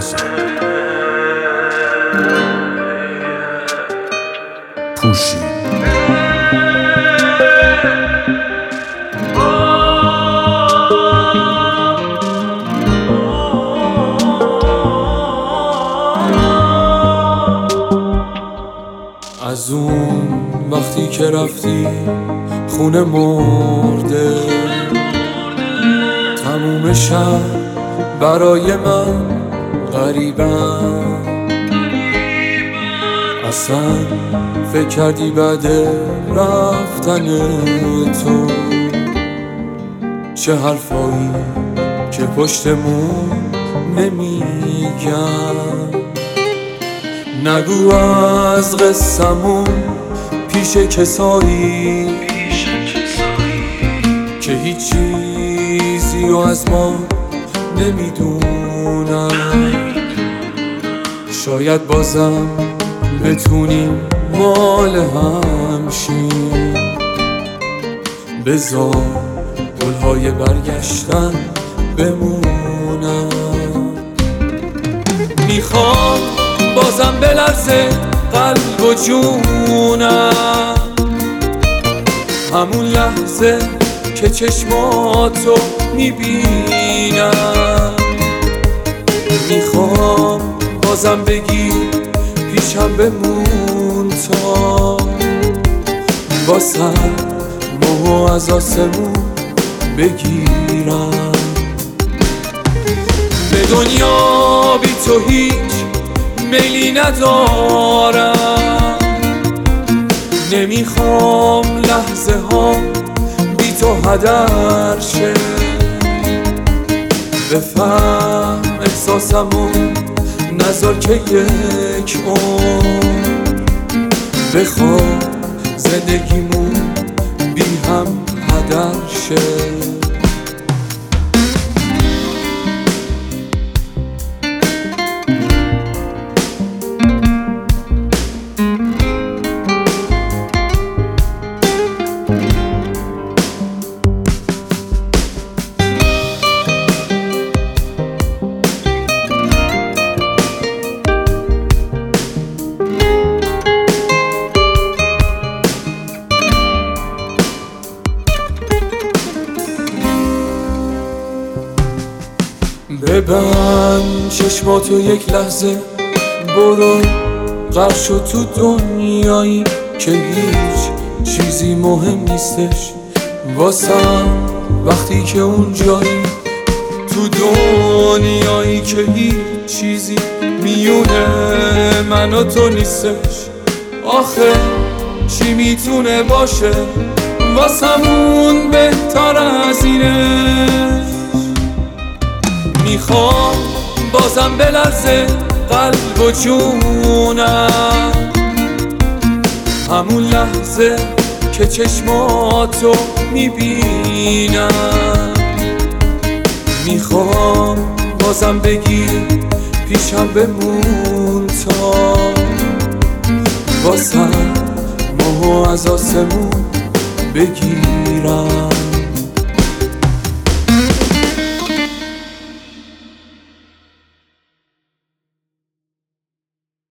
پادکست پوشی. از اون وقتی که رفتی خونه مرده، تموم شب برای من غریبم. اصلا فکر کردی بعد رفتن تو چه حرفایی که پشتمون نمیگم؟ نگو از قصمون پیش کسایی که هیچ چیزی رو از ما نمیدونن. شاید بازم بتونیم مال هم شیم. بذار گلهای برگشتن بمونن. میخوام بازم بلرزه قلب و جونم، همون لحظه که چشماتو میبینم. میخوام بازم بگی پیشم بمون تا واسم ماهو از آسمون بگیرم. به دنیا بی تو هیچ میلی ندارم. نمیخوام لحظه ها بی تو هدر شه. بفهم احساسمو نذار که یک عمر بخوام زندگیمون بی هم هدر شه. ببند چشماتو یک لحظه، برو غرق شو تو دنیایی که هیچ چیزی مهم نیستش واسم. وقتی که اونجایی تو دنیایی که هیچ چیزی میونه من و تو نیستش. آخه چی میتونه باشه واسمون بهتر از اینه؟ میخوام بازم بلرزه قلب و جونم، همون لحظه که چشماتو میبینم. میخوام بازم بگی پیشم بمون تا واسم ماهو از آسمون بگیرم.